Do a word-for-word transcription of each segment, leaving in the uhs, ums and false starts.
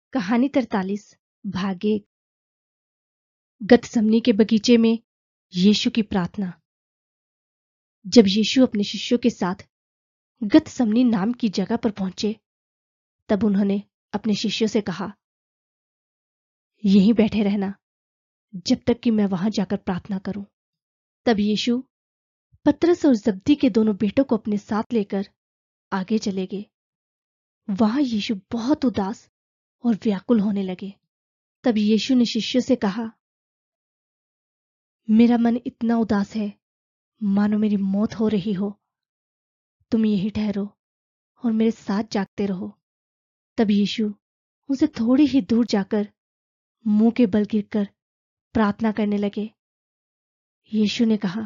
कहानी तरतालीस भाग एक। गतसमनी के बगीचे में यीशु की प्रार्थना। जब यीशु अपने शिष्यों के साथ गतसमनी नाम की जगह पर पहुंचे, तब उन्होंने अपने शिष्यों से कहा, यहीं बैठे रहना जब तक कि मैं वहां जाकर प्रार्थना करूं। तब यीशु पतरस और जब्दी के दोनों बेटों को अपने साथ लेकर आगे चले गए। वहां यीशु बहुत उदास और व्याकुल होने लगे। तब यीशु ने शिष्यों से कहा, मेरा मन इतना उदास है मानो मेरी मौत हो रही हो। तुम यहीं ठहरो और मेरे साथ जागते रहो। तब यीशु उनसे थोड़ी ही दूर जाकर मुंह के बल गिरकर प्रार्थना करने लगे। यीशु ने कहा,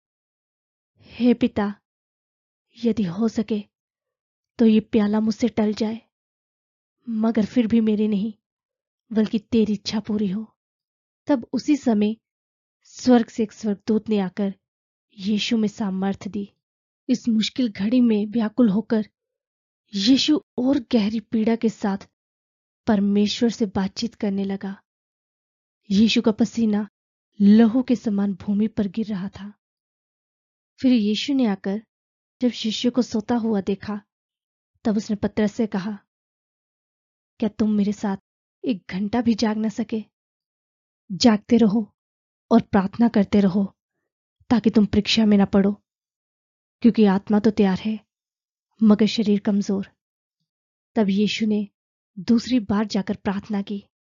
हे पिता, यदि हो सके तो ये प्याला मुझसे टल जाए, मगर फिर भी मेरी नहीं बल्कि तेरी इच्छा पूरी हो। तब उसी समय स्वर्ग से एक स्वर्गदूत ने आकर यीशु में सामर्थ दी। इस मुश्किल घड़ी में व्याकुल होकर यीशु और गहरी पीड़ा के साथ परमेश्वर से बातचीत करने लगा। यीशु का पसीना लहू के समान भूमि पर गिर रहा था। फिर यीशु ने आकर जब शिष्य को सोता हुआ देखा, तब उसने पतरस से कहा, क्या तुम मेरे साथ एक घंटा भी जाग न सके? जागते रहो और प्रार्थना करते रहो ताकि तुम परीक्षा में न पड़ो, क्योंकि आत्मा तो तैयार है मगर शरीर कमजोर। तब यीशु ने दूसरी बार जाकर प्रार्थना की,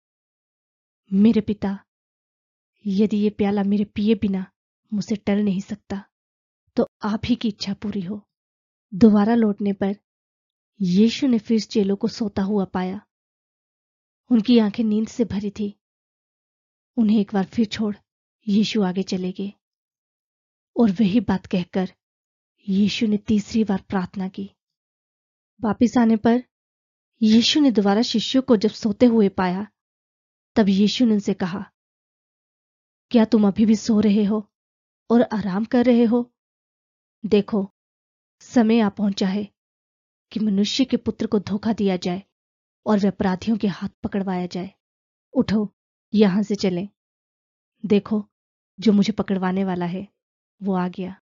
मेरे पिता, यदि ये प्याला मेरे पिए बिना मुझसे टल नहीं सकता तो आप ही की इच्छा पूरी हो। दोबारा लौटने पर यीशु ने फिर चेलों को सोता हुआ पाया। उनकी आंखें नींद से भरी थी। उन्हें एक बार फिर छोड़ यीशु आगे चले गए और वही बात कहकर यीशु ने तीसरी बार प्रार्थना की। वापिस आने पर यीशु ने दोबारा शिष्यों को जब सोते हुए पाया, तब यीशु ने उनसे कहा, क्या तुम अभी भी सो रहे हो और आराम कर रहे हो? देखो, समय आ पहुंचा है कि मनुष्य के पुत्र को धोखा दिया जाए और वे अपराधियों के हाथ पकड़वाया जाए। उठो, यहां से चलें। देखो, जो मुझे पकड़वाने वाला है वो आ गया।